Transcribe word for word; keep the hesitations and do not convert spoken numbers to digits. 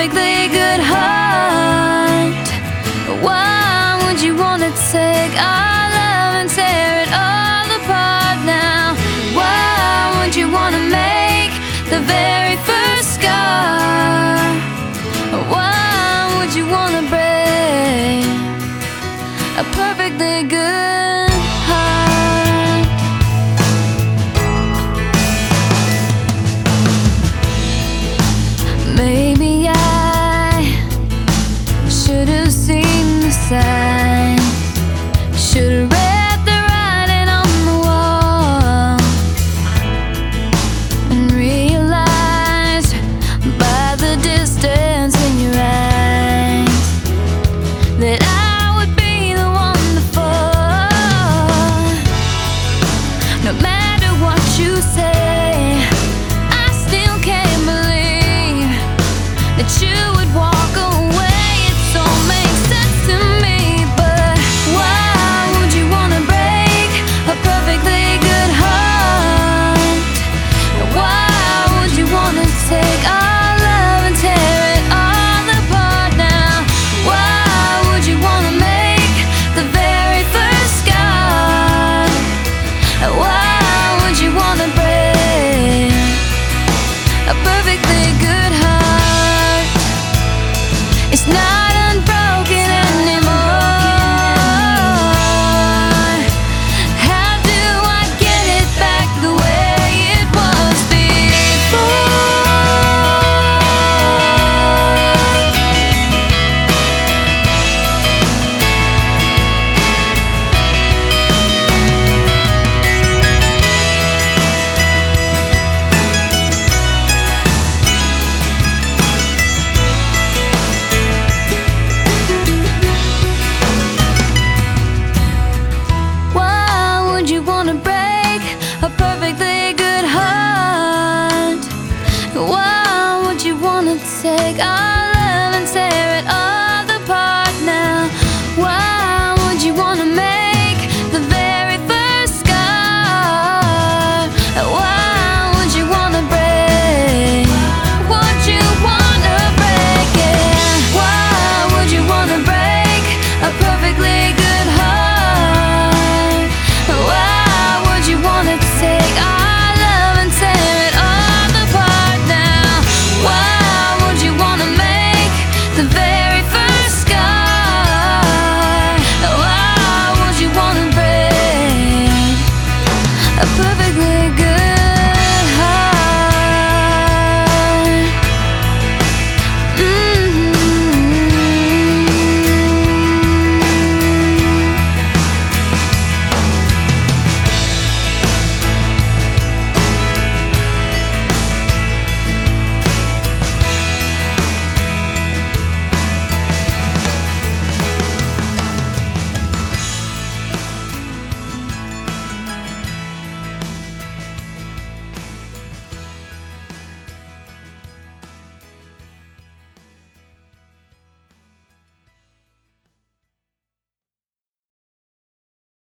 perfectly good heart. Why would you wanna take our love and tear it all apart now? Why would you wanna make the very first scar? Why would you wanna break a perfectly good heart? Maybe I should have seen the sign, should have read the writing on the wall, and realized by the distance in your eyes that I would be the one to fall. No matter what you say, I still can't believe that you would walk away. It all makes sense to me, but why would you wanna break a perfectly good heart? Why would you wanna take our love and tear it all apart now? Why would you wanna make the very first scar? Why would you wanna break a perfect